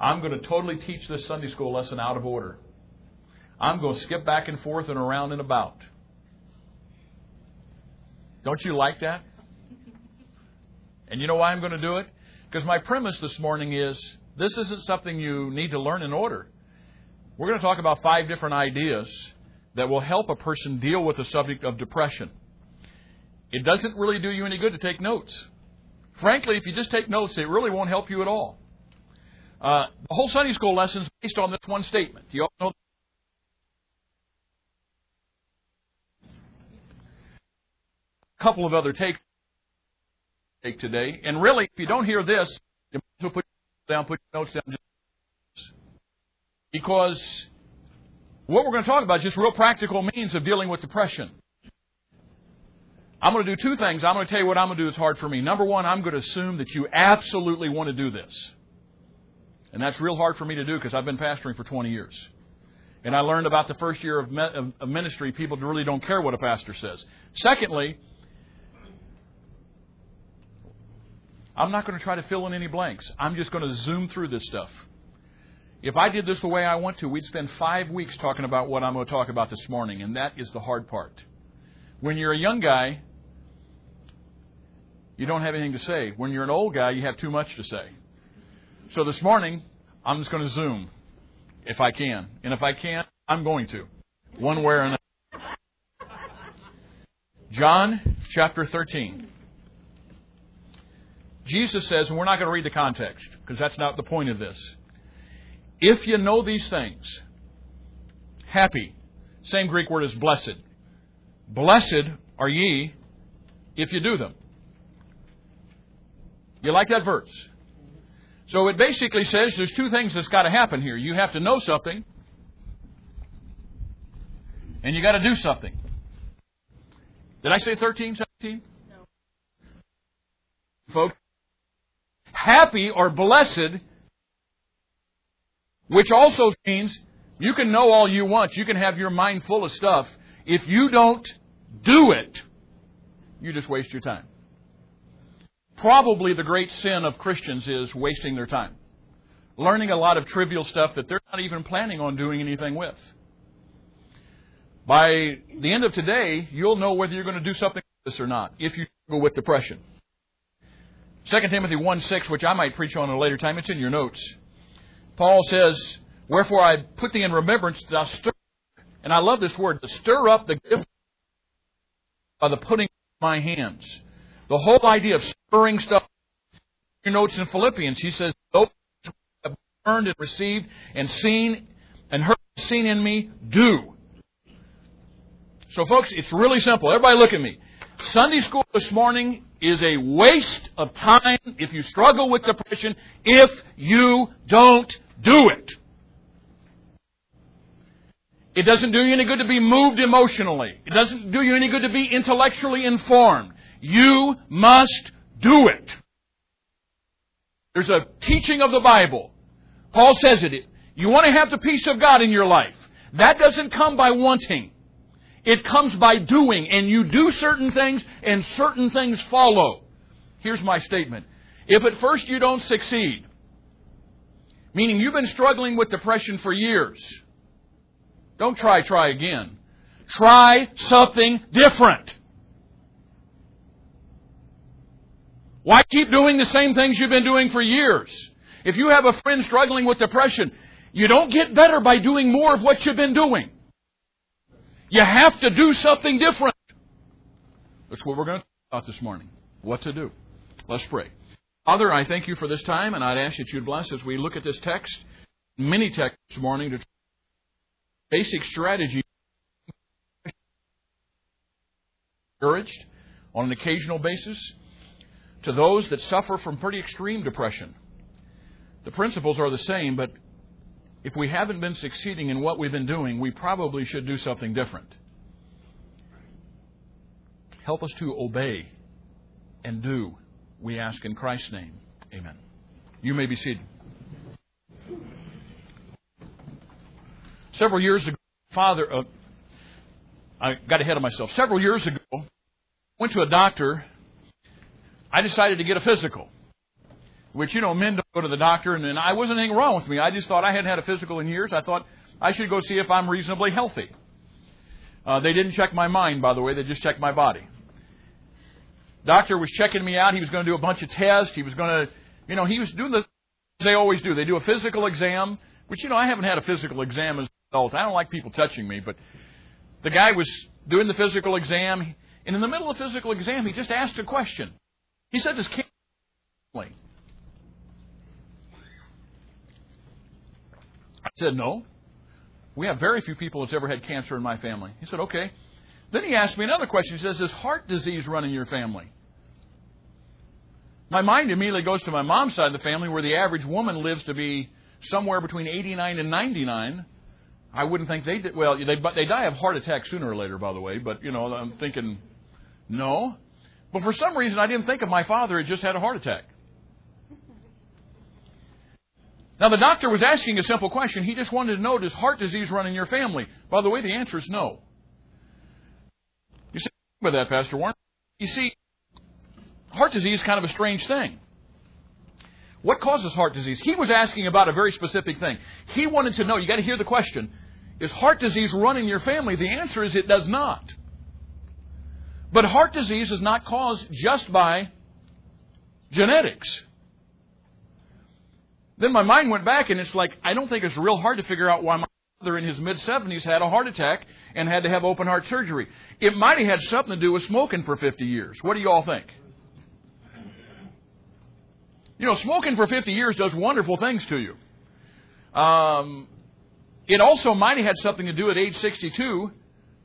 I'm going to totally teach this Sunday school lesson out of order. I'm going to skip back and forth and around and about. Don't you like that? And you know why I'm going to do it? Because my premise this morning is this isn't something you need to learn in order. We're going to talk about 5 different ideas that will help a person deal with the subject of depression. It doesn't really do you any good to take notes. Frankly, if you just take notes, it really won't help you at all. The whole Sunday school lesson is based on this one statement. You all know. A couple of other take today. And really, if you don't hear this, you might as well put your notes down. Because what we're going to talk about is just real practical means of dealing with depression. I'm going to do 2 things. I'm going to tell you what I'm going to do that's hard for me. Number 1, I'm going to assume that you absolutely want to do this. And that's real hard for me to do because I've been pastoring for 20 years. And I learned about the first year of ministry, people really don't care what a pastor says. Secondly, I'm not going to try to fill in any blanks. I'm just going to zoom through this stuff. If I did this the way I want to, we'd spend 5 weeks talking about what I'm going to talk about this morning, and that is the hard part. When you're a young guy, you don't have anything to say. When you're an old guy, you have too much to say. So this morning, I'm just going to zoom, if I can. And if I can't, I'm going to, one way or another. John chapter 13. Jesus says, and we're not going to read the context, because that's not the point of this. If you know these things, happy, same Greek word as blessed. Blessed are ye if you do them. You like that verse? So it basically says there's 2 things that's got to happen here. You have to know something, and you got to do something. Did I say 13, 17? No. Folks, happy or blessed, which also means you can know all you want. You can have your mind full of stuff. If you don't do it, you just waste your time. Probably the great sin of Christians is wasting their time. Learning a lot of trivial stuff that they're not even planning on doing anything with. By the end of today, you'll know whether you're going to do something with this or not, if you struggle with depression. 2 Timothy 1:6, which I might preach on at a later time, it's in your notes. Paul says, wherefore I put thee in remembrance that thou stir, and I love this word, to stir up the gift by the putting of my hands. The whole idea of stirring stuff. Your notes in Philippians, he says, those who have learned and received and seen and heard and seen in me, do. So folks, it's really simple. Everybody look at me. Sunday school this morning is a waste of time if you struggle with depression if you don't do it. It doesn't do you any good to be moved emotionally. It doesn't do you any good to be intellectually informed. You must do it. There's a teaching of the Bible. Paul says it. You want to have the peace of God in your life. That doesn't come by wanting. It comes by doing. And you do certain things and certain things follow. Here's my statement. If at first you don't succeed, meaning you've been struggling with depression for years, don't try again. Try something different. Why keep doing the same things you've been doing for years? If you have a friend struggling with depression, you don't get better by doing more of what you've been doing. You have to do something different. That's what we're going to talk about this morning. What to do. Let's pray. Father, I thank you for this time, and I'd ask that you'd bless as we look at this text, many texts this morning, to basic strategy encouraged on an occasional basis to those that suffer from pretty extreme depression. The principles are the same, but if we haven't been succeeding in what we've been doing, we probably should do something different. Help us to obey and do, we ask in Christ's name. Amen. You may be seated. Several years ago, I got ahead of myself. Several years ago, I went to a doctor. I decided to get a physical. which, men don't go to the doctor, and I wasn't anything wrong with me. I just thought I hadn't had a physical in years. I thought I should go see if I'm reasonably healthy. They didn't check my mind, by the way. They just checked my body. Doctor was checking me out. He was going to do a bunch of tests. He was going to, he was doing the they always do. They do a physical exam, which, I haven't had a physical exam as an adult. I don't like people touching me, but the guy was doing the physical exam, and in the middle of the physical exam, he just asked a question. He said, "Does cancer family?" I said, "No. We have very few people that's ever had cancer in my family." He said, "Okay." Then he asked me another question. He says, "Does heart disease run in your family?" My mind immediately goes to my mom's side of the family, where the average woman lives to be somewhere between 89 and 99. I wouldn't think they did. Well, they die of heart attack sooner or later, by the way. But, I'm thinking, no. But for some reason, I didn't think of my father had just had a heart attack. Now, the doctor was asking a simple question. He just wanted to know, does heart disease run in your family? By the way, the answer is no. You see, with that, Pastor Warren? You see, heart disease is kind of a strange thing. What causes heart disease? He was asking about a very specific thing. He wanted to know, you got to hear the question, is heart disease run in your family? The answer is it does not. But heart disease is not caused just by genetics. Then my mind went back, and it's like, I don't think it's real hard to figure out why my father in his mid-70s had a heart attack and had to have open heart surgery. It might have had something to do with smoking for 50 years. What do you all think? Smoking for 50 years does wonderful things to you. It also might have had something to do at age 62.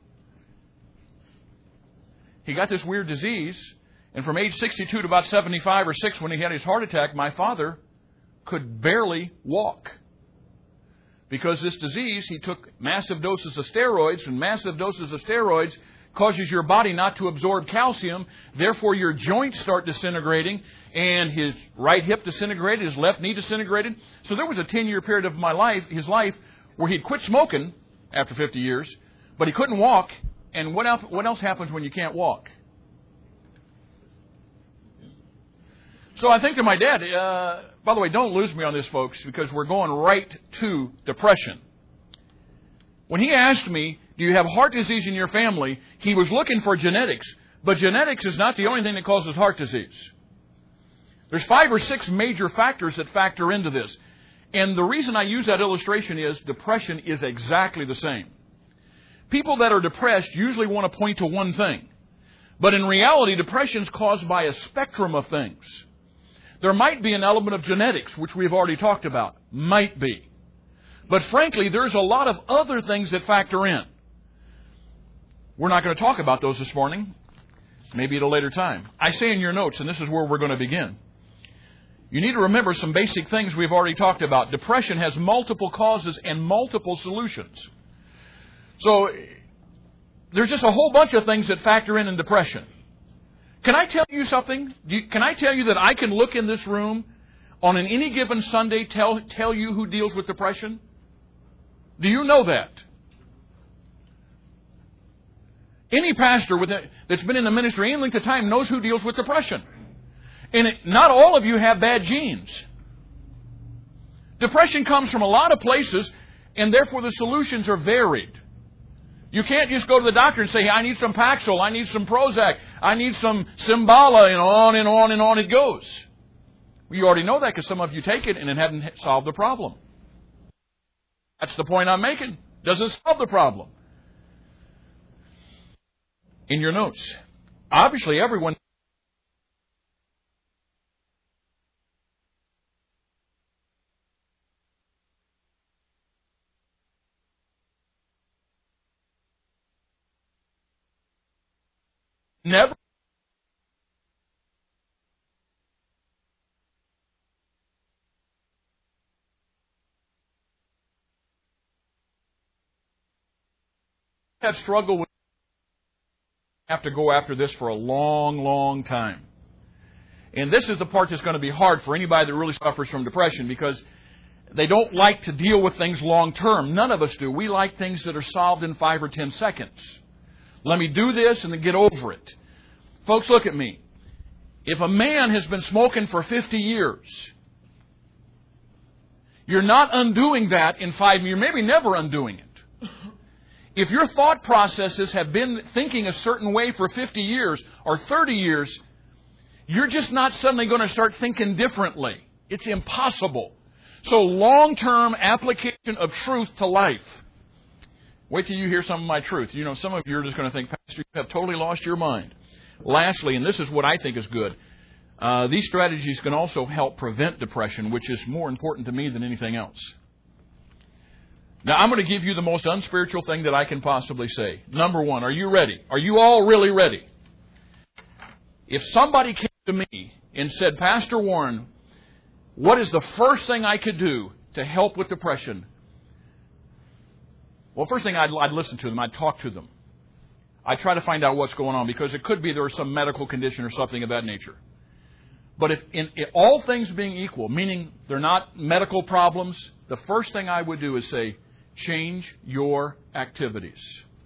He got this weird disease, and from age 62 to about 75 or 6 when he had his heart attack, my father could barely walk. Because this disease, he took massive doses of steroids, and massive doses of steroids causes your body not to absorb calcium. Therefore, your joints start disintegrating, and his right hip disintegrated, his left knee disintegrated. So there was a 10-year period of his life, where he'd quit smoking after 50 years, but he couldn't walk. And what else happens when you can't walk? So I think to my dad, by the way, don't lose me on this, folks, because we're going right to depression. When he asked me, do you have heart disease in your family? He was looking for genetics. But genetics is not the only thing that causes heart disease. There's 5 or 6 major factors that factor into this. And the reason I use that illustration is depression is exactly the same. People that are depressed usually want to point to one thing. But in reality, depression is caused by a spectrum of things. There might be an element of genetics, which we've already talked about. Might be. But frankly, there's a lot of other things that factor in. We're not going to talk about those this morning. Maybe at a later time. I say in your notes, and this is where we're going to begin. You need to remember some basic things we've already talked about. Depression has multiple causes and multiple solutions. So there's just a whole bunch of things that factor in depression. Can I tell you something? Can I tell you that I can look in this room on any given Sunday, tell you who deals with depression? Do you know that? Any pastor that's been in the ministry any length of time knows who deals with depression. And not all of you have bad genes. Depression comes from a lot of places, and therefore the solutions are varied. You can't just go to the doctor and say, hey, I need some Paxil, I need some Prozac, I need some Cymbala, and on and on and on it goes. Well, you already know that because some of you take it and it hasn't solved the problem. That's the point I'm making. Doesn't solve the problem. In your notes, obviously everyone never have struggled with have to go after this for a long, long time. And this is the part that's going to be hard for anybody that really suffers from depression because they don't like to deal with things long term. None of us do. We like things that are solved in 5 or 10 seconds. Let me do this and then get over it. Folks, look at me. If a man has been smoking for 50 years You're not undoing that in 5 years. You're maybe never undoing it. If your thought processes have been thinking a certain way for 50 years or 30 years, you're just not suddenly going to start thinking differently. It's impossible. So long-term application of truth to life. Wait till you hear some of my truth. You know, some of you are just going to think, Pastor, you have totally lost your mind. Lastly, and this is what I think is good, these strategies can also help prevent depression, which is more important to me than anything else. Now, I'm going to give you the most unspiritual thing that I can possibly say. Number one, are you ready? Are you all really ready? If somebody came to me and said, Pastor Warren, what is the first thing I could do to help with depression? Well, first thing, I'd listen to them. I'd talk to them. I'd try to find out what's going on, because it could be there's some medical condition or something of that nature. But if in all things being equal, meaning they're not medical problems, the first thing I would do is say, change your activities.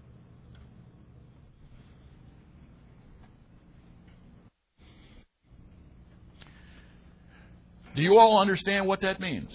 Do you all understand what that means?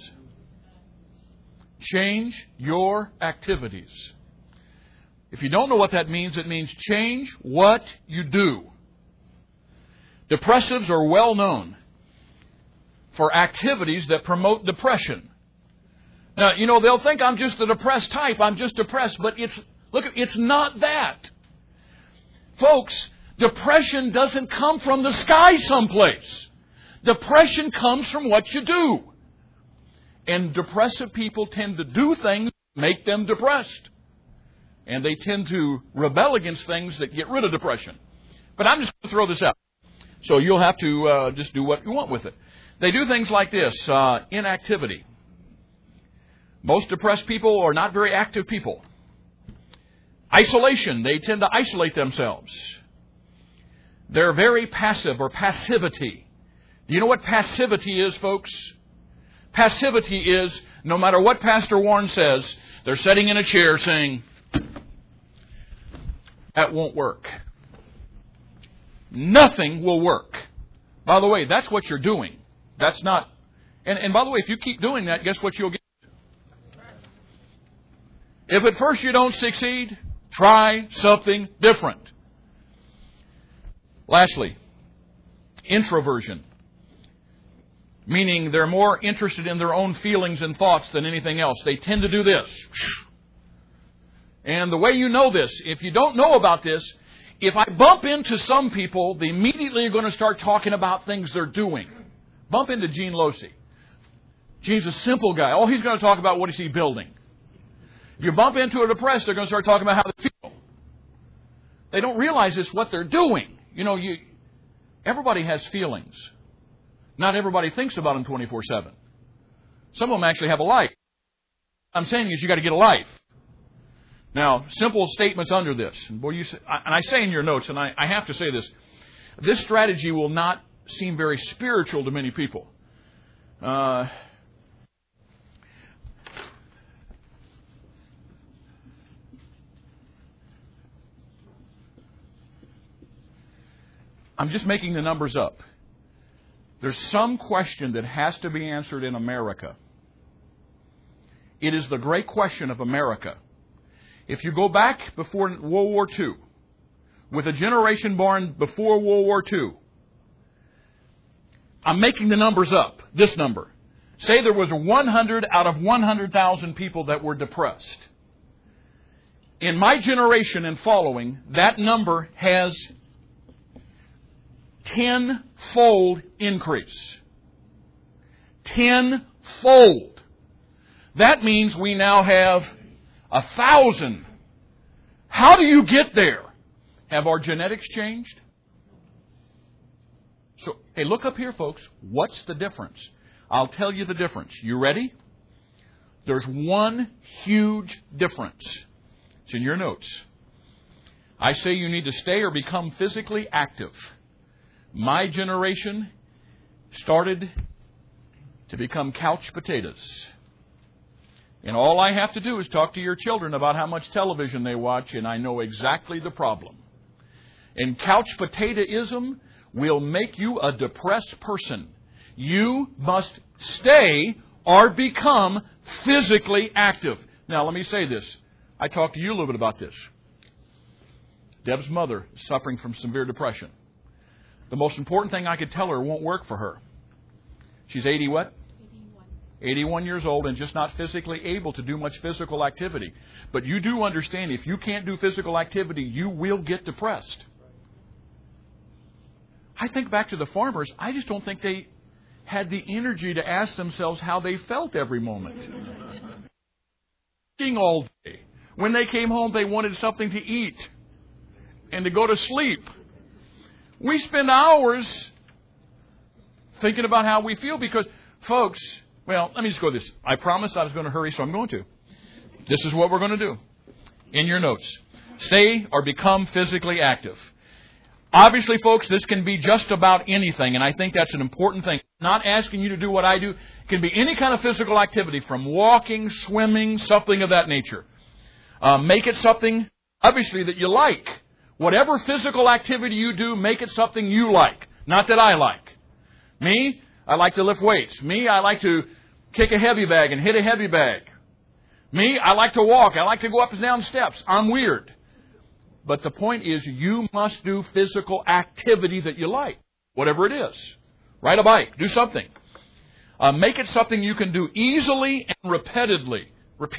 Change your activities. If you don't know what that means, it means change what you do. Depressives are well known for activities that promote depression. Now, you know, they'll think I'm just the depressed type. I'm just depressed. But it's not that. Folks, depression doesn't come from the sky someplace. Depression comes from what you do. And depressive people tend to do things that make them depressed. And they tend to rebel against things that get rid of depression. But I'm just going to throw this out. So you'll have to just do what you want with it. They do things like this, inactivity. Most depressed people are not very active people. Isolation. They tend to isolate themselves. They're very passive, or passivity. Do you know what passivity is, folks? Passivity is, no matter what Pastor Warren says, they're sitting in a chair saying, that won't work. Nothing will work. By the way, that's what you're doing. That's not... And by the way, if you keep doing that, guess what you'll get? If at first you don't succeed, try something different. Lastly, introversion. Meaning they're more interested in their own feelings and thoughts than anything else. They tend to do this. And the way you know this, if you don't know about this, if I bump into some people, they immediately are going to start talking about things they're doing. Bump into Gene Losey. Gene's a simple guy. All he's going to talk about, what is he building? You bump into a depressed, they're going to start talking about how they feel. They don't realize it's what they're doing. You know, everybody has feelings. Not everybody thinks about them 24/7. Some of them actually have a life. What I'm saying is you got to get a life. Now, simple statements under this. And I say in your notes, and I have to say this, this strategy will not seem very spiritual to many people. I'm just making the numbers up. There's some question that has to be answered in America. It is the great question of America. If you go back before World War II, with a generation born before World War II, I'm making the numbers up, this number. Say there was 100 out of 100,000 people that were depressed. In my generation and following, that number has 10-fold increase. 10-fold. That means we now have 1,000. How do you get there? Have our genetics changed? So, hey, look up here, folks. What's the difference? I'll tell you the difference. You ready? There's one huge difference. It's in your notes. I say you need to stay or become physically active. My generation started to become couch potatoes. And all I have to do is talk to your children about how much television they watch, and I know exactly the problem. And couch potatoism will make you a depressed person. You must stay or become physically active. Now, let me say this. I talked to you a little bit about this. Deb's mother is suffering from severe depression. The most important thing I could tell her won't work for her. She's 80 what? 81 years old and just not physically able to do much physical activity. But you do understand, if you can't do physical activity, you will get depressed. I think back to the farmers. I just don't think they had the energy to ask themselves how they felt every moment. Working all day. When they came home, they wanted something to eat and to go to sleep. We spend hours thinking about how we feel because, folks, well, let me just go this. I promised I was going to hurry, so I'm going to. This is what we're going to do. In your notes. Stay or become physically active. Obviously, folks, this can be just about anything, and I think that's an important thing. Not asking you to do what I do. It can be any kind of physical activity, from walking, swimming, something of that nature. Make it something, obviously, that you like. Whatever physical activity you do, make it something you like. Not that I like. Me, I like to lift weights. Me, I like to kick a heavy bag and hit a heavy bag. Me, I like to walk. I like to go up and down steps. I'm weird. But the point is, you must do physical activity that you like, whatever it is. Ride a bike. Do something. Make it something you can do easily and repeatedly.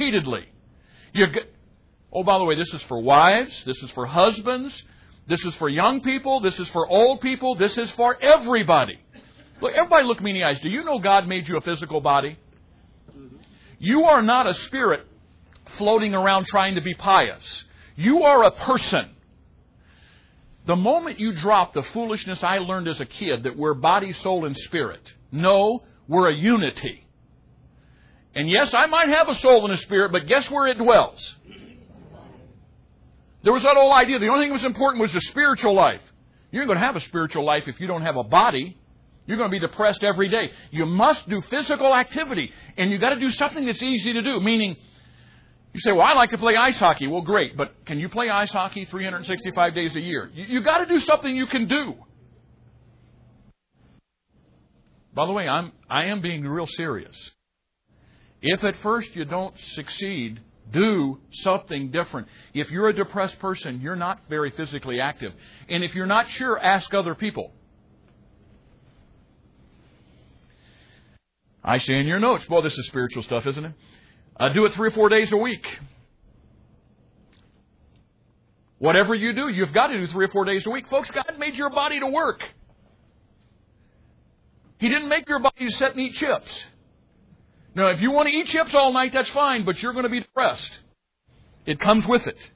Oh, by the way, this is for wives. This is for husbands. This is for young people. This is for old people. This is for everybody. Look, everybody look me in the eyes. Do you know God made you a physical body? You are not a spirit floating around trying to be pious. You are a person. The moment you drop the foolishness I learned as a kid that we're body, soul, and spirit. No, we're a unity. And yes, I might have a soul and a spirit, but guess where it dwells? There was that old idea. The only thing that was important was the spiritual life. You're not going to have a spiritual life if you don't have a body. You're going to be depressed every day. You must do physical activity. And you've got to do something that's easy to do. Meaning, you say, well, I like to play ice hockey. Well, great. But can you play ice hockey 365 days a year? You've got to do something you can do. By the way, I am being real serious. If at first you don't succeed, do something different. If you're a depressed person, you're not very physically active. And if you're not sure, ask other people. I say in your notes, boy, this is spiritual stuff, isn't it? Do it 3 or 4 days a week. Whatever you do, you've got to do 3 or 4 days a week. Folks, God made your body to work. He didn't make your body to sit and eat chips. Now, if you want to eat chips all night, that's fine, but you're going to be depressed. It comes with it.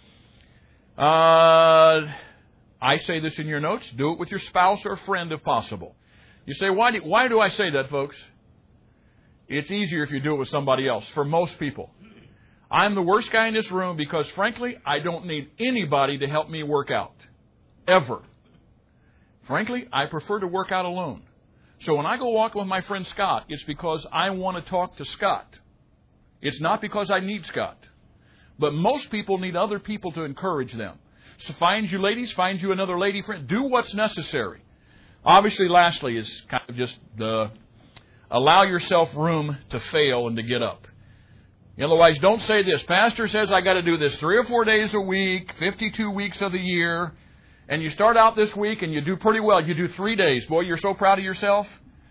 I say this in your notes. Do it with your spouse or friend if possible. You say, why do I say that, folks? It's easier if you do it with somebody else, for most people. I'm the worst guy in this room because, frankly, I don't need anybody to help me work out. Ever. Frankly, I prefer to work out alone. So when I go walking with my friend Scott, it's because I want to talk to Scott. It's not because I need Scott. But most people need other people to encourage them. So find you ladies, find you another lady friend. Do what's necessary. Obviously, lastly, is kind of just allow yourself room to fail and to get up. Otherwise, don't say this. Pastor says I got to do this 3 or 4 days a week, 52 weeks of the year. And you start out this week and you do pretty well. You do 3 days. Boy, you're so proud of yourself.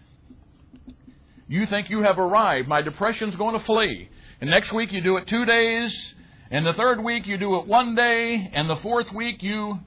You think you have arrived. My depression's going to flee. And next week you do it 2 days. And the third week you do it 1 day. And the fourth week you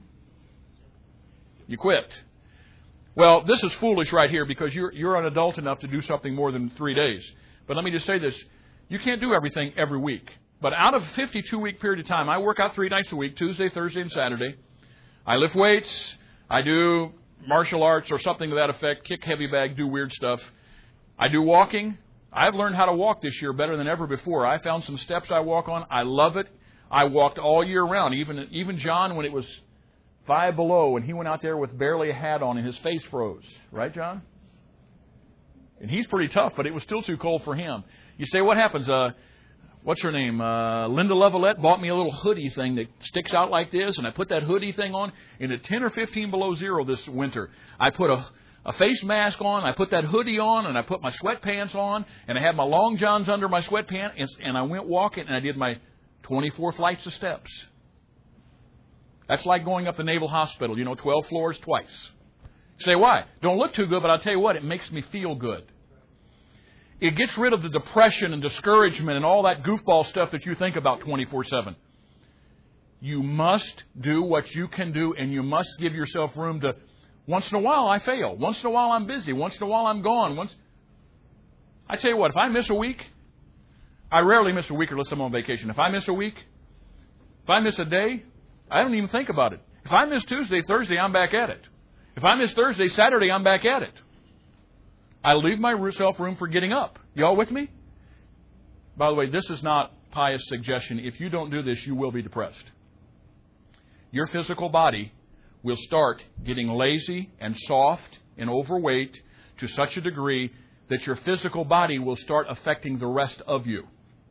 quit. Well, this is foolish right here because you're an adult enough to do something more than 3 days. But let me just say this. You can't do everything every week. But out of a 52-week period of time, I work out 3 nights a week, Tuesday, Thursday, and Saturday. I lift weights, I do martial arts or something to that effect, kick heavy bag, do weird stuff. I do walking. I've learned how to walk this year better than ever before. I found some steps I walk on. I love it. I walked all year round. Even John, when it was 5 below, and he went out there with barely a hat on and his face froze. Right, John? And he's pretty tough, but it was still too cold for him. You say, what happens? What's her name? Linda Levalette bought me a little hoodie thing that sticks out like this, and I put that hoodie thing on. And at 10 or 15 below zero this winter, I put a face mask on, I put that hoodie on, and I put my sweatpants on, and I had my long johns under my sweatpants, and I went walking, and I did my 24 flights of steps. That's like going up the Naval Hospital, 12 floors twice. You say, why? Don't look too good, but I'll tell you what, it makes me feel good. It gets rid of the depression and discouragement and all that goofball stuff that you think about 24/7. You must do what you can do, and you must give yourself room to, once in a while I fail. Once in a while I'm busy. Once in a while I'm gone. I tell you what, if I miss a week, I rarely miss a week unless I'm on vacation. If I miss a week, if I miss a day, I don't even think about it. If I miss Tuesday, Thursday, I'm back at it. If I miss Thursday, Saturday, I'm back at it. I leave myself room for getting up. You all with me? By the way, this is not pious suggestion. If you don't do this, you will be depressed. Your physical body will start getting lazy and soft and overweight to such a degree that your physical body will start affecting the rest of you.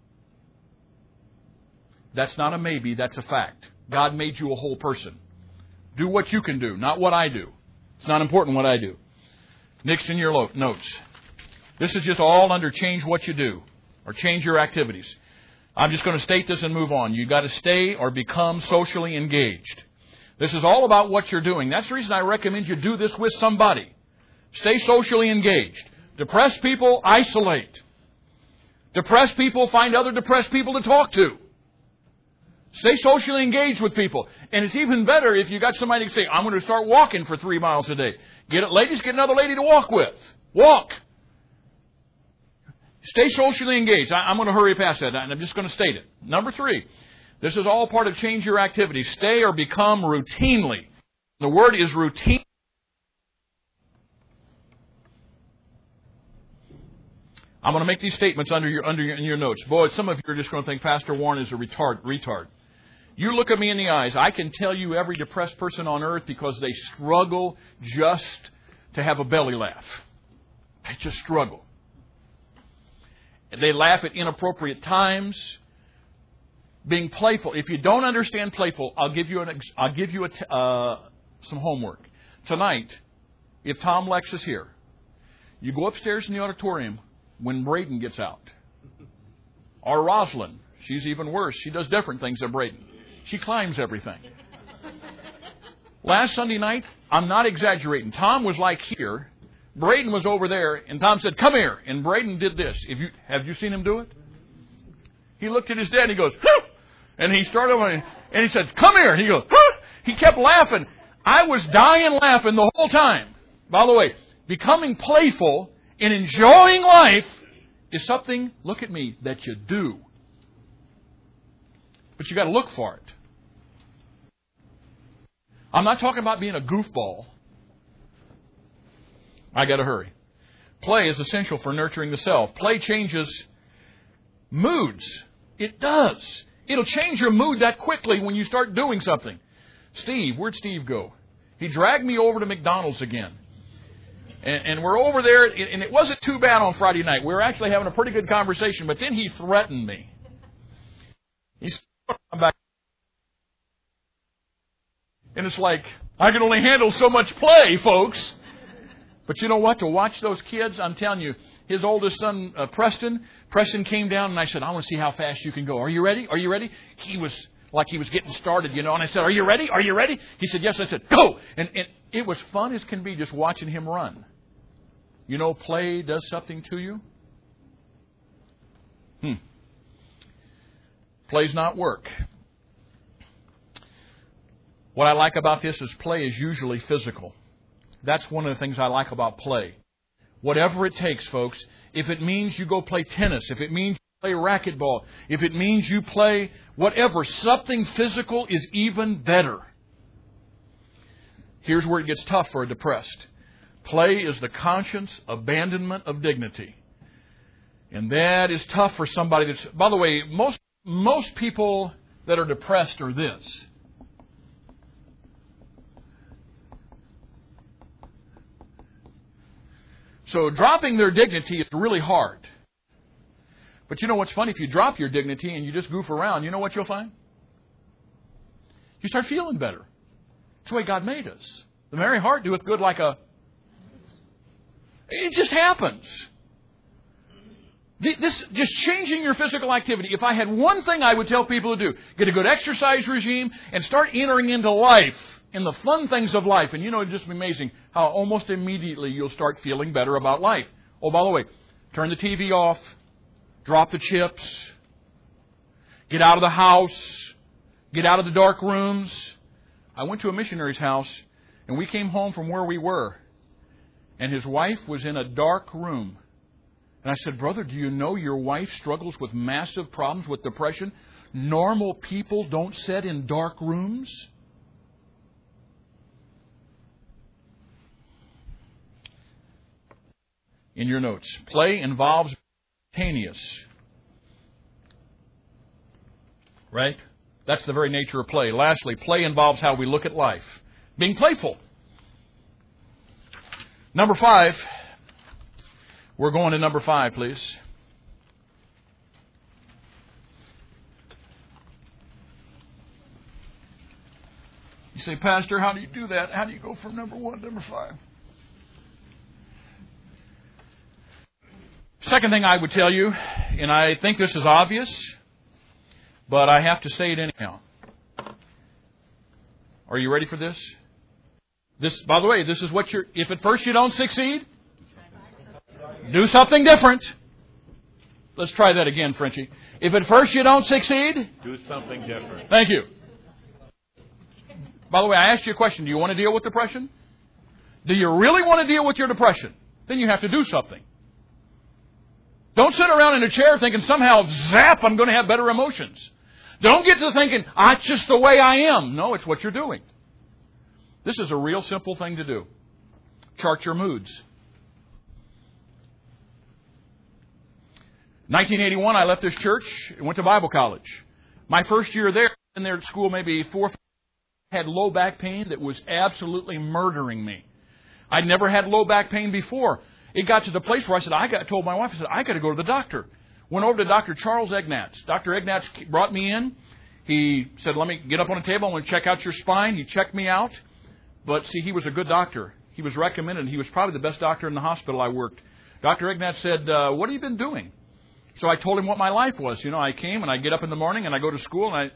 That's not a maybe, that's a fact. God made you a whole person. Do what you can do, not what I do. It's not important what I do. Next in your notes. This is just all under change what you do or change your activities. I'm just going to state this and move on. You've got to stay or become socially engaged. This is all about what you're doing. That's the reason I recommend you do this with somebody. Stay socially engaged. Depressed people, isolate. Depressed people, find other depressed people to talk to. Stay socially engaged with people. And it's even better if you got somebody to say, I'm going to start walking for 3 miles a day. Ladies, get another lady to walk with. Walk. Stay socially engaged. I'm going to hurry past that, and I'm just going to state it. Number 3, this is all part of change your activity. Stay or become routinely. The word is routine. I'm going to make these statements in your notes. Boy, some of you are just going to think Pastor Warren is a retard. You look at me in the eyes. I can tell you every depressed person on earth because they struggle just to have a belly laugh. They just struggle. They laugh at inappropriate times. Being playful. If you don't understand playful, I'll give you some homework tonight. If Tom Lex is here, you go upstairs in the auditorium when Braden gets out, or Rosalind. She's even worse. She does different things than Braden. She climbs everything. Last Sunday night, I'm not exaggerating. Tom was like here. Braden was over there, and Tom said, "Come here." And Braden did this. Have you seen him do it? He looked at his dad and he goes, "Huh!" And he started and he said, "Come here." And he goes, "Huh!" He kept laughing. I was dying laughing the whole time. By the way, becoming playful and enjoying life is something, look at me, that you do. But you got to look for it. I'm not talking about being a goofball. I got to hurry. Play is essential for nurturing the self. Play changes moods. It does. It'll change your mood that quickly when you start doing something. Steve, where'd Steve go? He dragged me over to McDonald's again. And we're over there, and it wasn't too bad on Friday night. We were actually having a pretty good conversation, but then he threatened me. He said, "I'm back." And it's like, I can only handle so much play, folks. But you know what? To watch those kids, I'm telling you, his oldest son, Preston came down, and I said, "I want to see how fast you can go. Are you ready? Are you ready?" He was like he was getting started, and I said, "Are you ready? Are you ready?" He said, "Yes." I said, "Go!" And it was fun as can be just watching him run. Play does something to you. Play's not work. What I like about this is play is usually physical. That's one of the things I like about play. Whatever it takes, folks. If it means you go play tennis, if it means you play racquetball, if it means you play whatever, something physical is even better. Here's where it gets tough for a depressed. Play is the conscious abandonment of dignity. And that is tough for somebody that's... By the way, most people that are depressed are this. So dropping their dignity is really hard. But you know what's funny? If you drop your dignity and you just goof around, you know what you'll find? You start feeling better. It's the way God made us. The merry heart doeth good like a It just happens. This just changing your physical activity. If I had one thing I would tell people to do, get a good exercise regime and start entering into life, in the fun things of life. And it'd just be amazing how almost immediately you'll start feeling better about life. Oh, by the way, turn the TV off, drop the chips, get out of the house, get out of the dark rooms. I went to a missionary's house, and we came home from where we were, and his wife was in a dark room. And I said, brother, do you know your wife struggles with massive problems with depression? Normal people don't sit in dark rooms. In your notes, play involves spontaneous. Right? That's the very nature of play. Lastly, play involves how we look at life. Being playful. Number 5. We're going to number 5, please. You say, Pastor, how do you do that? How do you go from number 1 to number 5? Second thing I would tell you, and I think this is obvious, but I have to say it anyhow. Are you ready for this? By the way, this is what if at first you don't succeed, do something different. Let's try that again, Frenchie. If at first you don't succeed, do something different. Thank you. By the way, I asked you a question. Do you want to deal with depression? Do you really want to deal with your depression? Then you have to do something. Don't sit around in a chair thinking somehow, zap, I'm going to have better emotions. Don't get to thinking, it's just the way I am. No, it's what you're doing. This is a real simple thing to do. Chart your moods. 1981, I left this church and went to Bible college. My first year there, in there at school, maybe 4 had low back pain that was absolutely murdering me. I'd never had low back pain before. It got to the place where I told my wife, I got to go to the doctor. Went over to Dr. Charles Ignatz. Dr. Ignatz brought me in. He said, let me get up on a table. I want to check out your spine. He checked me out. But see, he was a good doctor. He was recommended. He was probably the best doctor in the hospital I worked. Dr. Ignatz said, what have you been doing? So I told him what my life was. I came and I get up in the morning and I go to school and I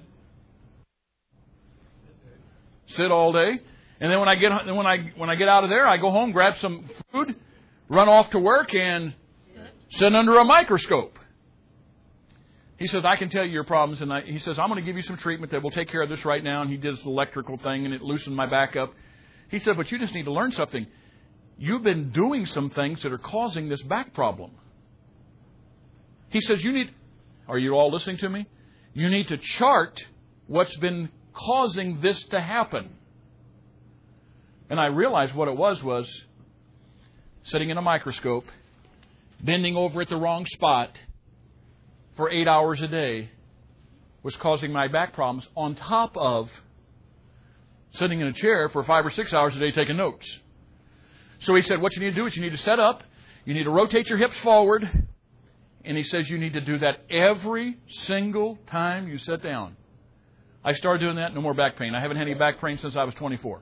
sit all day. And then when I get out of there, I go home, grab some food, run off to work, and sit under a microscope. He says, I can tell you your problems. And he says, I'm going to give you some treatment that will take care of this right now. And he did this electrical thing, and it loosened my back up. He said, but you just need to learn something. You've been doing some things that are causing this back problem. He says, are you all listening to me? You need to chart what's been causing this to happen. And I realized what it was sitting in a microscope, bending over at the wrong spot for 8 hours a day was causing my back problems, on top of sitting in a chair for 5 or 6 hours a day taking notes. So he said, what you need to do is you need to set up, you need to rotate your hips forward, and he says you need to do that every single time you sit down. I started doing that, no more back pain. I haven't had any back pain since I was 24.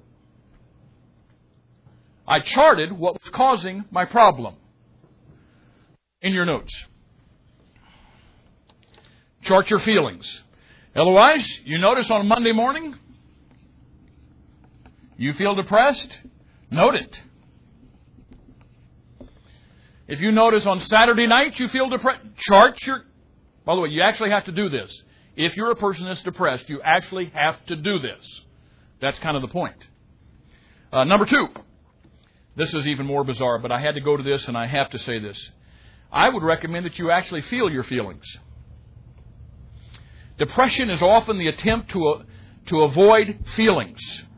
I charted what was causing my problem. In your notes. Chart your feelings. Otherwise, you notice on Monday morning, you feel depressed, note it. If you notice on Saturday night you feel depressed, chart your... By the way, you actually have to do this. If you're a person that's depressed, you actually have to do this. That's kind of the point. Number 2. This is even more bizarre, but I had to go to this and I have to say this. I would recommend that you actually feel your feelings. Depression is often the attempt to avoid feelings.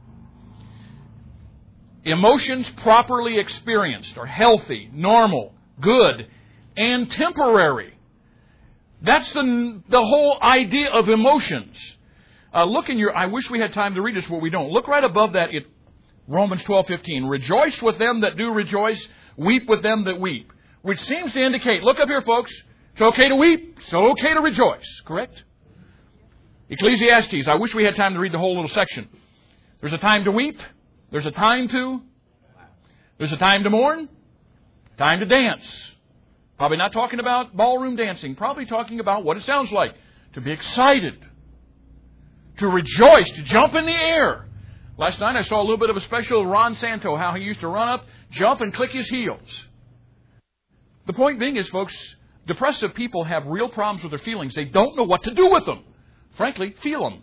Emotions properly experienced are healthy, normal, good, and temporary. That's the whole idea of emotions. I wish we had time to read this, but we don't. Look right above that at Romans 12:15. Rejoice with them that do rejoice, weep with them that weep. Which seems to indicate, look up here, folks, it's okay to weep, it's okay to rejoice. Correct? Ecclesiastes, I wish we had time to read the whole little section. There's a time to weep. There's a time to mourn. Time to dance. Probably not talking about ballroom dancing. Probably talking about what it sounds like. To be excited. To rejoice. To jump in the air. Last night I saw a little bit of a special of Ron Santo, how he used to run up, jump, and click his heels. The point being is, folks, depressive people have real problems with their feelings. They don't know what to do with them. Frankly, feel them.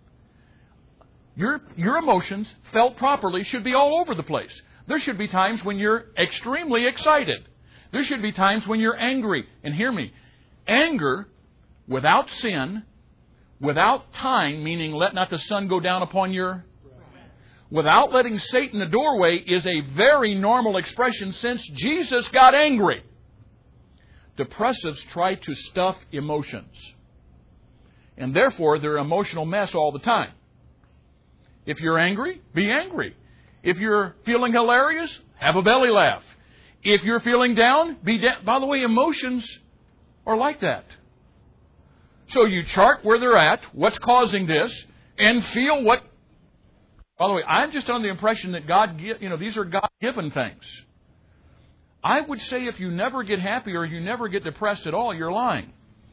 Your emotions, felt properly, should be all over the place. There should be times when you're extremely excited. There should be times when you're angry. And hear me, anger without sin, without time, meaning let not the sun go down upon your... Without letting Satan the doorway is a very normal expression since Jesus got angry. Depressives try to stuff emotions. And therefore, they're an emotional mess all the time. If you're angry, be angry. If you're feeling hilarious, have a belly laugh. If you're feeling down, be down. By the way, emotions are like that. So you chart where they're at, what's causing this, and feel what... By the way, I'm just under the impression that these are God-given things. I would say if you never get happy or you never get depressed at all, you're lying.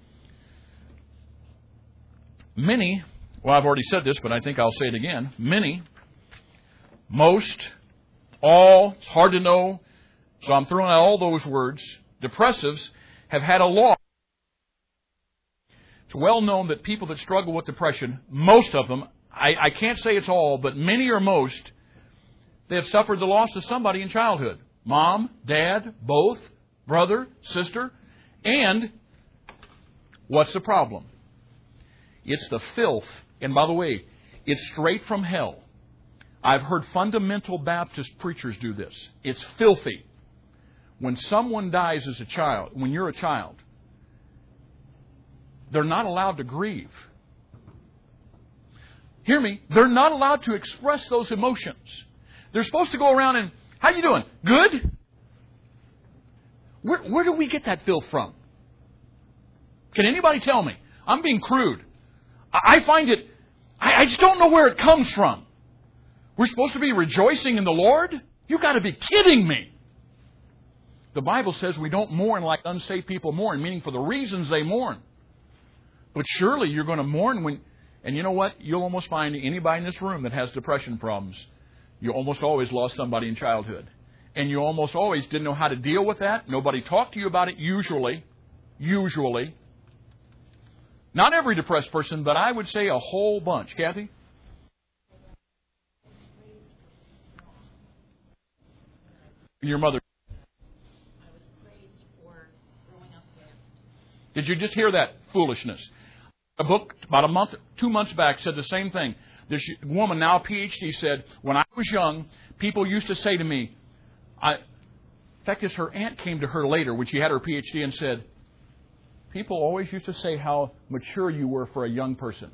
Many, well, I've already said this, but I think I'll say it again. Many, most, all, it's hard to know, so I'm throwing out all those words. Depressives have had a loss. It's well known that people that struggle with depression, most of them, I can't say it's all, but many or most, they have suffered the loss of somebody in childhood. Mom, dad, both, brother, sister. And what's the problem? It's the filth. And by the way, it's straight from hell. I've heard fundamental Baptist preachers do this. It's filthy. When someone dies as a child, when you're a child, they're not allowed to grieve. Hear me, they're not allowed to express those emotions. They're supposed to go around and, how you doing? Good? Where do we get that filth from? Can anybody tell me? I'm being crude. I find it, I just don't know where it comes from. We're supposed to be rejoicing in the Lord? You've got to be kidding me. The Bible says we don't mourn like unsaved people mourn, meaning for the reasons they mourn. But surely you're going to mourn when... And you know what? You'll almost find anybody in this room that has depression problems, you almost always lost somebody in childhood. And you almost always didn't know how to deal with that. Nobody talked to you about it usually. Usually. Not every depressed person, but I would say a whole bunch. Kathy? Your mother. Did you just hear that foolishness? A book about 2 months back said the same thing. This woman, now a PhD, said, when I was young, people used to say to me, in fact, her aunt came to her later when she had her PhD and said, people always used to say how mature you were for a young person.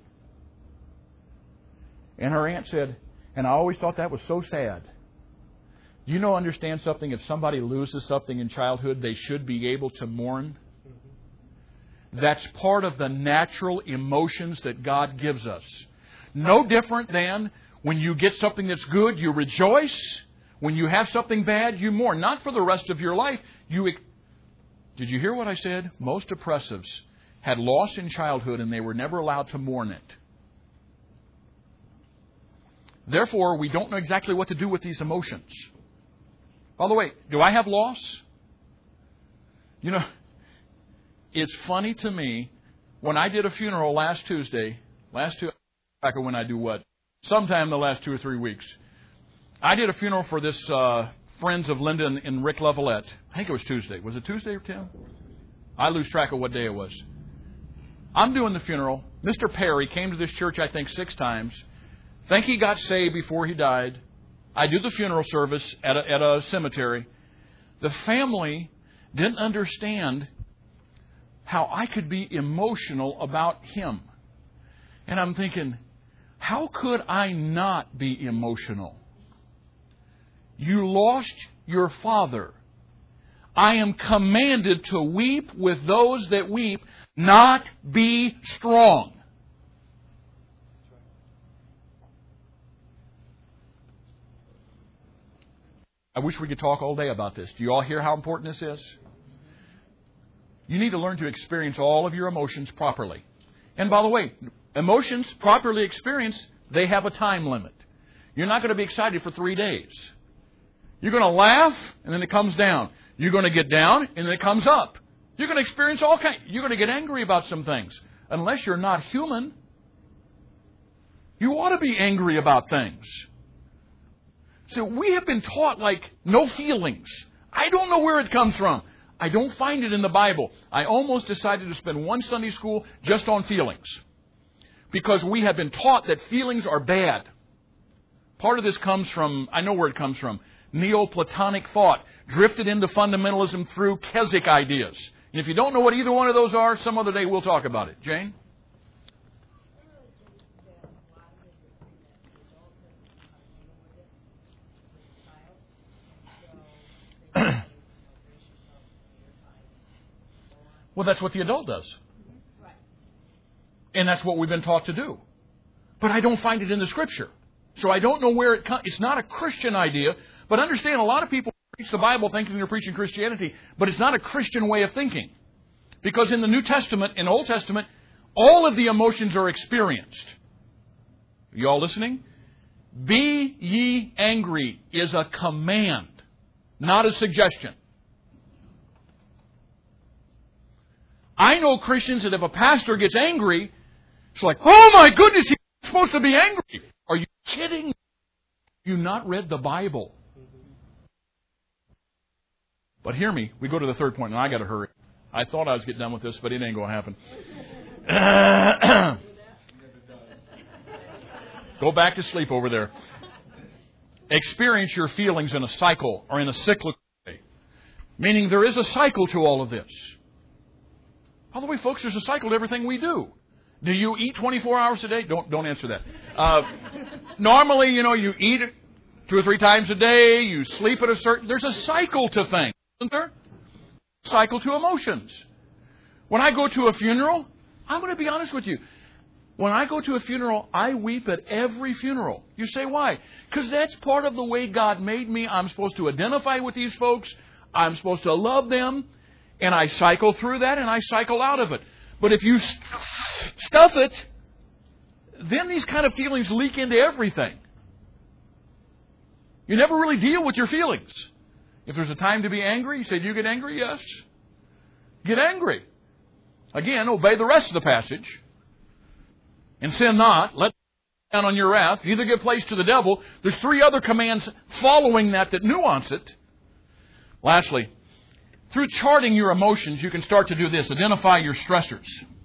And her aunt said, and I always thought that was so sad. Do you understand something? If somebody loses something in childhood, they should be able to mourn. That's part of the natural emotions that God gives us. No different than when you get something that's good, you rejoice. When you have something bad, you mourn. Not for the rest of your life. Did you hear what I said? Most depressives had loss in childhood and they were never allowed to mourn it. Therefore, we don't know exactly what to do with these emotions. By the way, do I have loss? It's funny to me, when I did a funeral last Tuesday, back when I do what? Sometime in the last 2 or 3 weeks. I did a funeral for this Friends of Linda and Rick Lavalette. I think it was Tuesday. Was it Tuesday or Tim? I lose track of what day it was. I'm doing the funeral. Mr. Perry came to this church, I think, 6 times. Think he got saved before he died. I do the funeral service at a cemetery. The family didn't understand how I could be emotional about him. And I'm thinking, how could I not be emotional? You lost your father. I am commanded to weep with those that weep, not be strong. I wish we could talk all day about this. Do you all hear how important this is? You need to learn to experience all of your emotions properly. And by the way, emotions properly experienced, they have a time limit. You're not going to be excited for 3 days. You're going to laugh, and then it comes down. You're going to get down, and then it comes up. You're going to experience all kinds. You're going to get angry about some things. Unless you're not human, you ought to be angry about things. So we have been taught like no feelings. I don't know where it comes from. I don't find it in the Bible. I almost decided to spend one Sunday school just on feelings. Because we have been taught that feelings are bad. Part of this comes from, I know where it comes from, Neoplatonic thought, drifted into fundamentalism through Keswick ideas. And if you don't know what either one of those are, some other day we'll talk about it. Jane? Well, that's what the adult does. And that's what we've been taught to do. But I don't find it in the Scripture. So I don't know where it comes. It's not a Christian idea. But understand, a lot of people preach the Bible thinking they're preaching Christianity. But it's not a Christian way of thinking. Because in the New Testament, in the Old Testament, all of the emotions are experienced. You all listening? Be ye angry is a command, not a suggestion. I know Christians that if a pastor gets angry, it's like, oh my goodness, he's supposed to be angry. Are you kidding? You not read the Bible. But hear me, we go to the third point, and I got to hurry. I thought I was getting done with this, but it ain't going to happen. Go back to sleep over there. Experience your feelings in a cycle or in a cyclical way. Meaning there is a cycle to all of this. By the way, folks, there's a cycle to everything we do. Do you eat 24 hours a day? Don't answer that. Normally, you eat 2 or 3 times a day. You sleep at a certain... There's a cycle to things, isn't there? Cycle to emotions. When I go to a funeral, I'm going to be honest with you. When I go to a funeral, I weep at every funeral. You say, why? Because that's part of the way God made me. I'm supposed to identify with these folks. I'm supposed to love them. And I cycle through that and I cycle out of it. But if you stuff it, then these kind of feelings leak into everything. You never really deal with your feelings. If there's a time to be angry, you say, do you get angry? Yes. Get angry. Again, obey the rest of the passage. And sin not. Let down on your wrath. Neither give place to the devil. There's 3 other commands following that nuance it. Lastly, through charting your emotions, you can start to do this. Identify your stressors.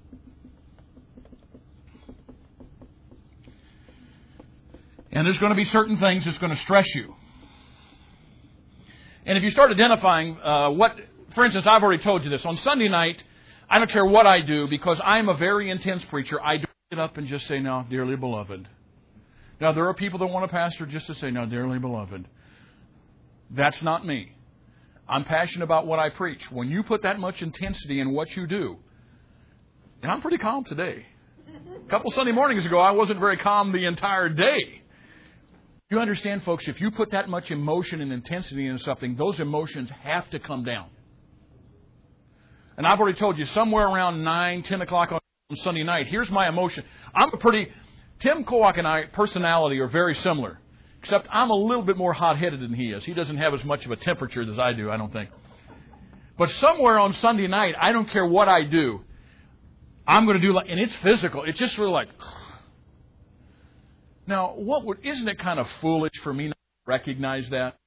And there's going to be certain things that's going to stress you. And if you start identifying for instance, I've already told you this. On Sunday night, I don't care what I do because I'm a very intense preacher. I don't get up and just say, now, dearly beloved. Now, there are people that want a pastor just to say, now, dearly beloved. That's not me. I'm passionate about what I preach. When you put that much intensity in what you do, and I'm pretty calm today. A couple Sunday mornings ago, I wasn't very calm the entire day. You understand, folks, if you put that much emotion and intensity into something, those emotions have to come down. And I've already told you, somewhere around 9, 10 o'clock on Sunday night, here's my emotion. Tim Kowak and I, personality, are very similar. Except I'm a little bit more hot-headed than he is. He doesn't have as much of a temperature as I do, I don't think. But somewhere on Sunday night, I don't care what I do, I'm going to do and it's physical. It's just really like... Now, isn't it kind of foolish for me not to recognize that?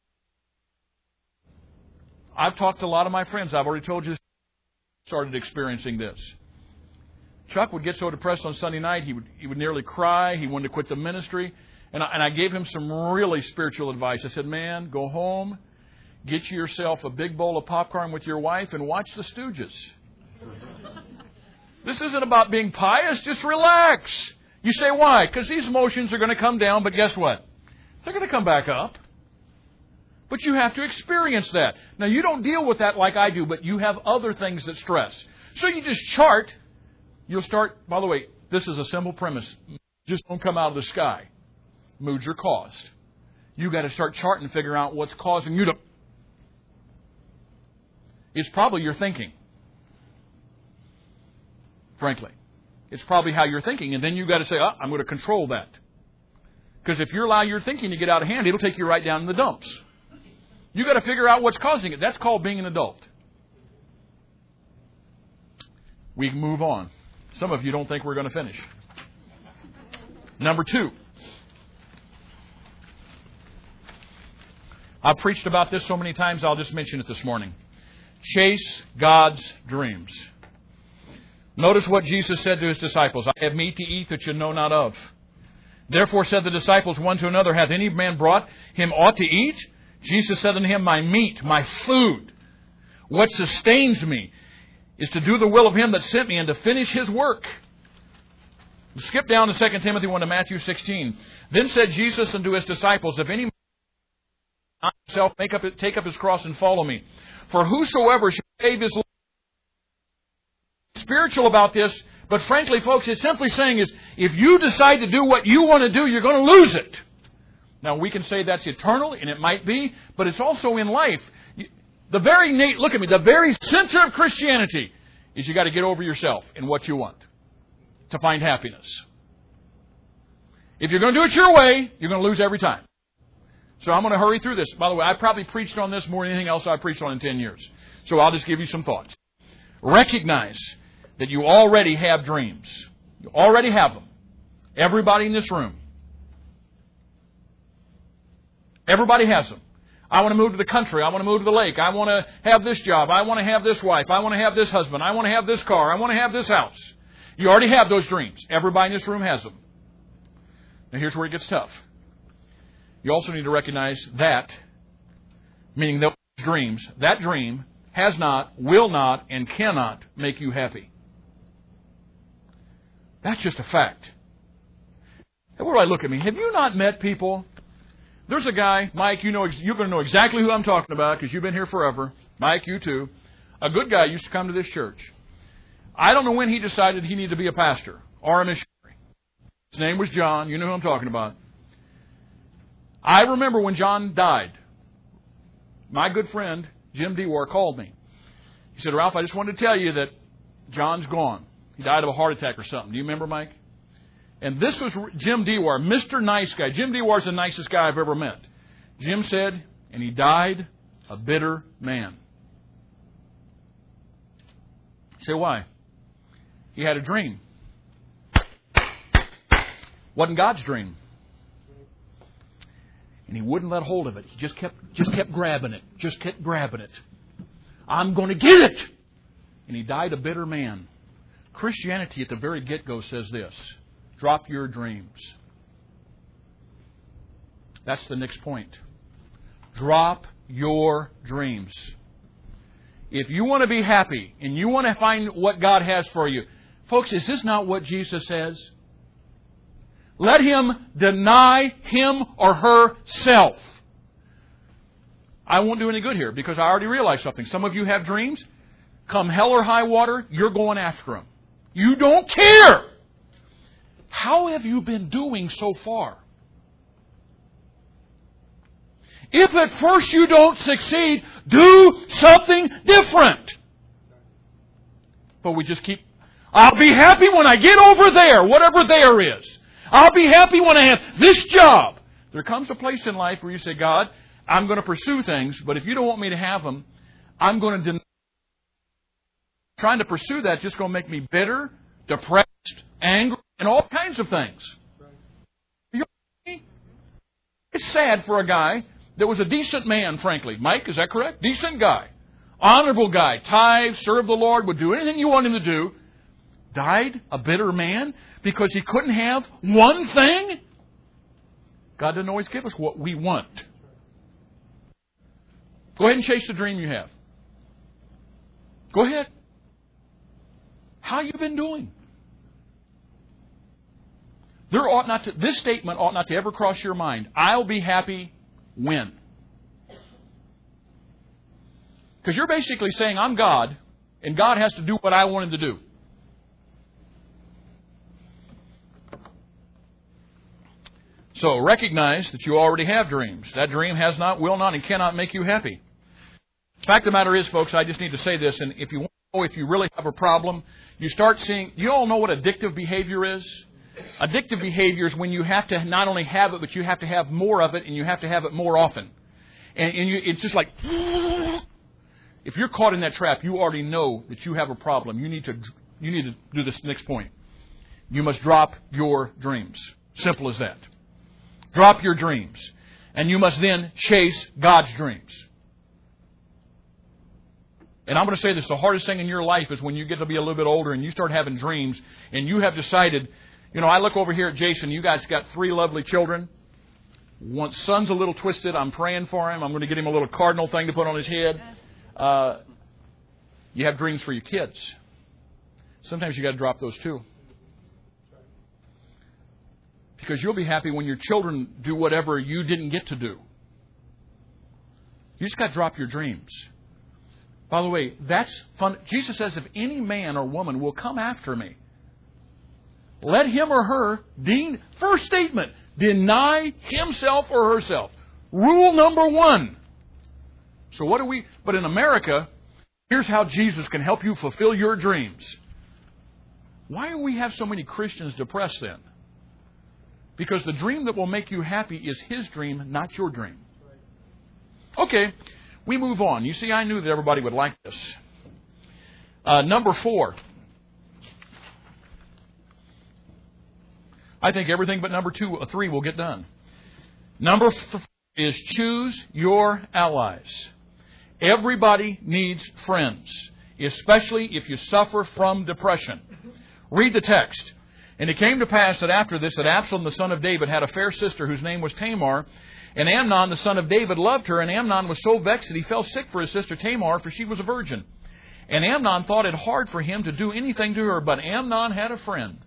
I've talked to a lot of my friends. I've already told you, started experiencing this. Chuck would get so depressed on Sunday night, he would nearly cry. He wanted to quit the ministry. And I gave him some really spiritual advice. I said, man, go home, get yourself a big bowl of popcorn with your wife, and watch the Stooges. This isn't about being pious. Just relax. You say, why? Because these emotions are going to come down, but guess what? They're going to come back up. But you have to experience that. Now, you don't deal with that like I do, but you have other things that stress. So you just chart. You'll start, by the way, this is a simple premise. Just don't come out of the sky. Moods are caused. You got to start charting and figure out what's causing you to... It's probably your thinking. Frankly. It's probably how you're thinking. And then you got to say, I'm going to control that. Because if you allow your thinking to get out of hand, it'll take you right down in the dumps. You got to figure out what's causing it. That's called being an adult. We can move on. Some of you don't think we're going to finish. Number 2. I've preached about this so many times, I'll just mention it this morning. Chase God's dreams. Notice what Jesus said to His disciples. I have meat to eat that you know not of. Therefore said the disciples one to another, hath any man brought him aught to eat? Jesus said unto him, my meat, my food, what sustains me, is to do the will of Him that sent me and to finish His work. Skip down to 2 Timothy 1 to Matthew 16. Then said Jesus unto His disciples, if any man not himself take up his cross and follow me. For whosoever shall save his life. Spiritual about this, but frankly, folks, it's simply saying is, if you decide to do what you want to do, you're going to lose it. Now, we can say that's eternal, and it might be, but it's also in life. The very center of Christianity is you got to get over yourself and what you want to find happiness. If you're going to do it your way, you're going to lose every time. So I'm going to hurry through this. By the way, I probably preached on this more than anything else I've preached on in 10 years. So I'll just give you some thoughts. Recognize that you already have dreams. You already have them. Everybody in this room. Everybody has them. I want to move to the country. I want to move to the lake. I want to have this job. I want to have this wife. I want to have this husband. I want to have this car. I want to have this house. You already have those dreams. Everybody in this room has them. Now here's where it gets tough. You also need to recognize that, meaning those dreams, that dream has not, will not, and cannot make you happy. That's just a fact. Everybody look at me. Have you not met people? There's a guy, Mike, you're going to know exactly who I'm talking about because you've been here forever. Mike, you too. A good guy used to come to this church. I don't know when he decided he needed to be a pastor or a missionary. His name was John. You know who I'm talking about. I remember when John died, my good friend, Jim Dewar, called me. He said, Ralph, I just wanted to tell you that John's gone. He died of a heart attack or something. Do you remember, Mike? And this was Jim Dewar, Mr. Nice Guy. Jim Dewar's the nicest guy I've ever met. Jim said, and he died a bitter man. Say why? He had a dream. Wasn't God's dream. And he wouldn't let hold of it. He just kept grabbing it. Just kept grabbing it. I'm going to get it. And he died a bitter man. Christianity at the very get-go says this. Drop your dreams. That's the next point. Drop your dreams. If you want to be happy and you want to find what God has for you, folks, is this not what Jesus says? Let him deny him or herself. I won't do any good here because I already realized something. Some of you have dreams. Come hell or high water, you're going after them. You don't care. How have you been doing so far? If at first you don't succeed, do something different. But we just keep, I'll be happy when I get over there, whatever there is. I'll be happy when I have this job. There comes a place in life where you say, God, I'm going to pursue things, but if you don't want me to have them, I'm going to deny. Trying to pursue that's just going to make me bitter, depressed, angry, and all kinds of things. It's sad for a guy that was a decent man, frankly. Mike, is that correct? Decent guy. Honorable guy. Tithe, serve the Lord, would do anything you want him to do. Died a bitter man because he couldn't have one thing? God doesn't always give us what we want. Go ahead and chase the dream you have. Go ahead. How you been doing? This statement ought not to ever cross your mind. I'll be happy when. Because you're basically saying, I'm God, and God has to do what I want him to do. So recognize that you already have dreams. That dream has not, will not, and cannot make you happy. The fact of the matter is, folks, I just need to say this, and if you want to know if you really have a problem, you start seeing, you all know what addictive behavior is? Addictive behavior is when you have to not only have it, but you have to have more of it, and you have to have it more often. And it's just like, if you're caught in that trap, you already know that you have a problem. You need to do this next point. You must drop your dreams. Simple as that. Drop your dreams. And you must then chase God's dreams. And I'm going to say this, the hardest thing in your life is when you get to be a little bit older and you start having dreams and you have decided, I look over here at Jason, you guys got 3 lovely children. One son's a little twisted. I'm praying for him. I'm going to get him a little cardinal thing to put on his head. You have dreams for your kids. Sometimes you got to drop those too. Because you'll be happy when your children do whatever you didn't get to do. You just got to drop your dreams. By the way, that's fun. Jesus says, if any man or woman will come after me, let him or her, first statement, deny himself or herself. Rule number 1. So but in America, here's how Jesus can help you fulfill your dreams. Why do we have so many Christians depressed then? Because the dream that will make you happy is his dream, not your dream. Okay, we move on. You see, I knew that everybody would like this. Number 4. I think everything but number 2 or 3 will get done. Number 4 is choose your allies. Everybody needs friends, especially if you suffer from depression. Read the text. And it came to pass that after this, that Absalom the son of David had a fair sister whose name was Tamar, and Amnon the son of David loved her, and Amnon was so vexed that he fell sick for his sister Tamar, for she was a virgin. And Amnon thought it hard for him to do anything to her, but Amnon had a friend.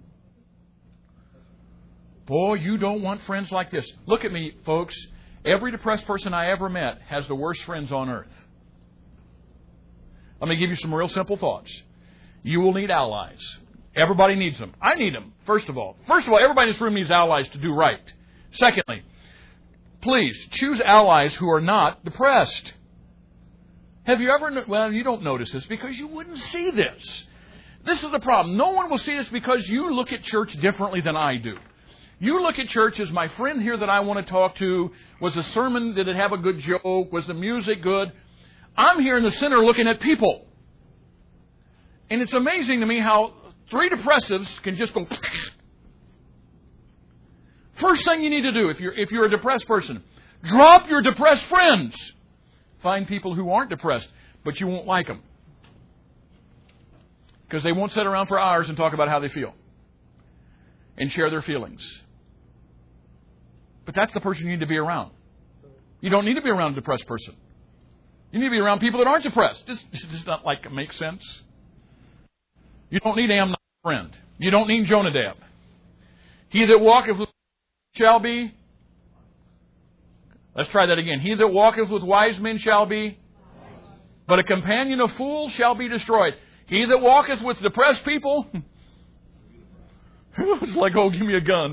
Boy, you don't want friends like this. Look at me, folks. Every depressed person I ever met has the worst friends on earth. Let me give you some real simple thoughts. You will need allies. Everybody needs them. I need them, first of all. Everybody in this room needs allies to do right. Secondly, please choose allies who are not depressed. Have you ever... Well, you don't notice this because you wouldn't see this. This is the problem. No one will see this because you look at church differently than I do. You look at church as my friend here that I want to talk to. Was the sermon, did it have a good joke? Was the music good? I'm here in the center looking at people. And it's amazing to me how 3 depressives can just go... First thing you need to do if you're a depressed person, drop your depressed friends. Find people who aren't depressed, but you won't like them. Because they won't sit around for hours and talk about how they feel. And share their feelings. But that's the person you need to be around. You don't need to be around a depressed person. You need to be around people that aren't depressed. Does not make sense? You don't need Amnon friend. You don't need Jonadab. He that walketh with shall be. Let's try that again. He that walketh with wise men shall be. But a companion of fools shall be destroyed. He that walketh with depressed people. It's like, oh, give me a gun.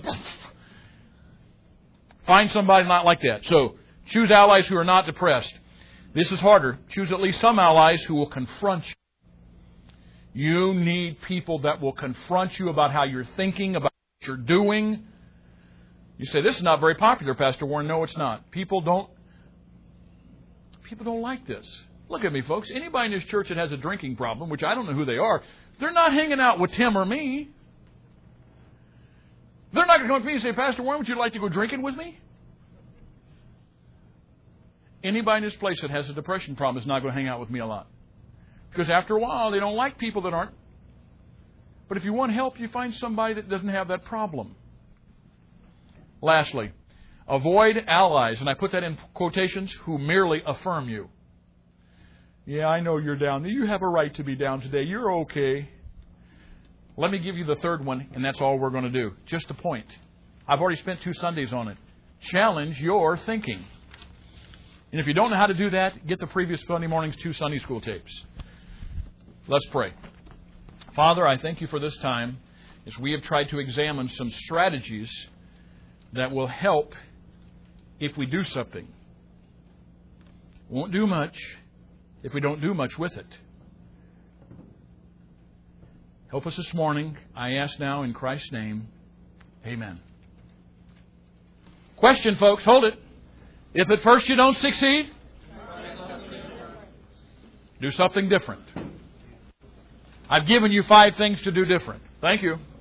Find somebody not like that. So, choose allies who are not depressed. This is harder. Choose at least some allies who will confront you. You need people that will confront you about how you're thinking, about what you're doing. You say, this is not very popular, Pastor Warren. No, it's not. People don't like this. Look at me, folks. Anybody in this church that has a drinking problem, which I don't know who they are, they're not hanging out with Tim or me. They're not going to come up to me and say, Pastor Warren, would you like to go drinking with me? Anybody in this place that has a depression problem is not going to hang out with me a lot. Because after a while, they don't like people that aren't. But if you want help, you find somebody that doesn't have that problem. Lastly, avoid allies, and I put that in quotations, who merely affirm you. Yeah, I know you're down. You have a right to be down today. You're okay. Let me give you the third one, and that's all we're going to do. Just a point. I've already spent 2 Sundays on it. Challenge your thinking. And if you don't know how to do that, get the previous Sunday morning's 2 Sunday school tapes. Let's pray. Father, I thank you for this time as we have tried to examine some strategies that will help if we do something. Won't do much if we don't do much with it. Help us this morning, I ask now in Christ's name. Amen. Question, folks. Hold it. If at first you don't succeed, do something different. I've given you 5 things to do different. Thank you.